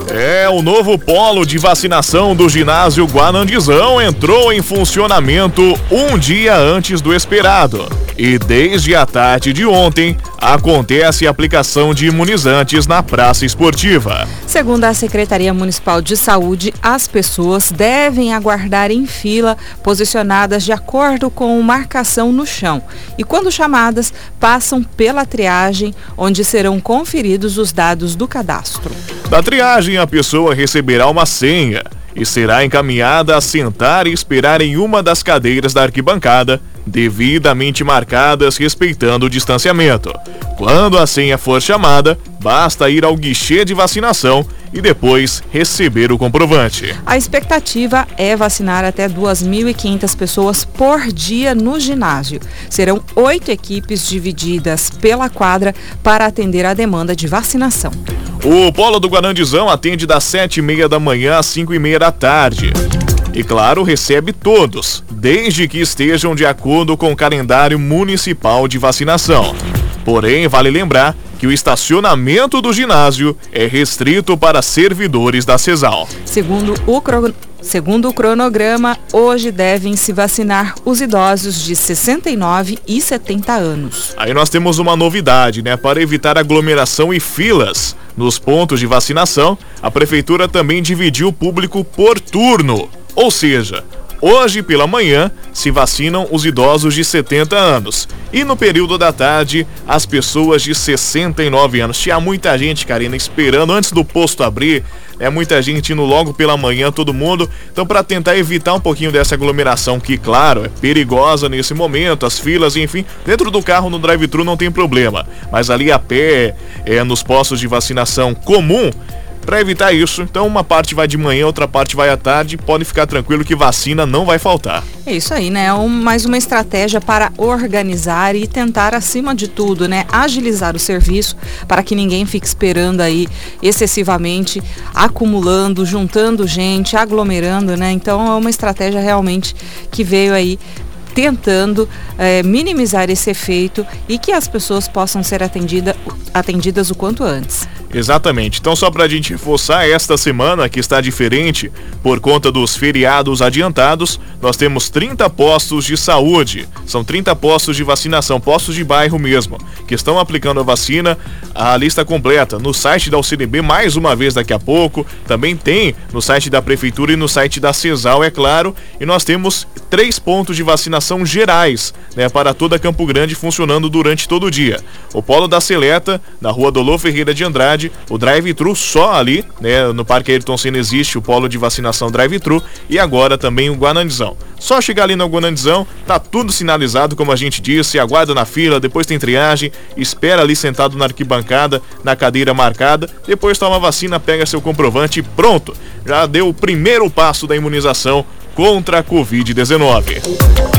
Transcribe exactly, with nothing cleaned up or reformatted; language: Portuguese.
É, o novo polo de vacinação do ginásio Guanandizão entrou em funcionamento um dia antes do esperado. E desde a tarde de ontem, acontece a aplicação de imunizantes na praça esportiva. Segundo a Secretaria Municipal de Saúde, as pessoas devem aguardar em fila, posicionadas de acordo com marcação no chão. E quando chamadas, passam pela triagem, onde serão conferidos os dados do cadastro. Da triagem, a pessoa receberá uma senha e será encaminhada a sentar e esperar em uma das cadeiras da arquibancada, devidamente marcadas respeitando o distanciamento. Quando a senha for chamada, basta ir ao guichê de vacinação e depois receber o comprovante. A expectativa é vacinar até duas mil e quinhentas pessoas por dia no ginásio. Serão oito equipes divididas pela quadra para atender a demanda de vacinação. O polo do Guanandizão atende das sete e meia da manhã às cinco e meia da tarde. E claro, recebe todos, desde que estejam de acordo com o calendário municipal de vacinação. Porém, vale lembrar que o estacionamento do ginásio é restrito para servidores da CESAL. Segundo o, cro... Segundo o cronograma, hoje devem se vacinar os idosos de sessenta e nove e setenta anos. Aí nós temos uma novidade, né? Para evitar aglomeração e filas nos pontos de vacinação, a prefeitura também dividiu o público por turno. Ou seja, hoje pela manhã se vacinam os idosos de setenta anos e no período da tarde as pessoas de sessenta e nove anos. Tinha muita gente, Karina, esperando antes do posto abrir, é muita gente indo logo pela manhã, todo mundo. Então, para tentar evitar um pouquinho dessa aglomeração, que claro, é perigosa nesse momento, as filas, enfim, dentro do carro no drive-thru não tem problema, mas ali a pé, é, nos postos de vacinação comum, para evitar isso, então uma parte vai de manhã, outra parte vai à tarde, pode ficar tranquilo que vacina não vai faltar. É isso aí, né? Um, mais uma estratégia para organizar e tentar, acima de tudo, né, agilizar o serviço para que ninguém fique esperando aí excessivamente, acumulando, juntando gente, aglomerando, né? Então é uma estratégia realmente que veio aí tentando é, minimizar esse efeito e que as pessoas possam ser atendida, atendidas o quanto antes. Exatamente. Então, só para a gente reforçar, esta semana que está diferente por conta dos feriados adiantados, nós temos trinta postos de saúde, são trinta postos de vacinação, postos de bairro mesmo, que estão aplicando a vacina. A lista completa no site da U C N B, mais uma vez daqui a pouco, também tem no site da Prefeitura e no site da CESAL, é claro, e nós temos três pontos de vacinação gerais, né, para toda Campo Grande, funcionando durante todo o dia. O Polo da Seleta, na rua Dolô Ferreira de Andrade, o drive-thru só ali, né, no Parque Ayrton Senna existe o polo de vacinação drive-thru e agora também o Guanandizão. Só chegar ali no Guanandizão, tá tudo sinalizado, como a gente disse, aguarda na fila, depois tem triagem, espera ali sentado na arquibancada, na cadeira marcada, depois toma a vacina, pega seu comprovante e pronto, já deu o primeiro passo da imunização contra a covid dezenove.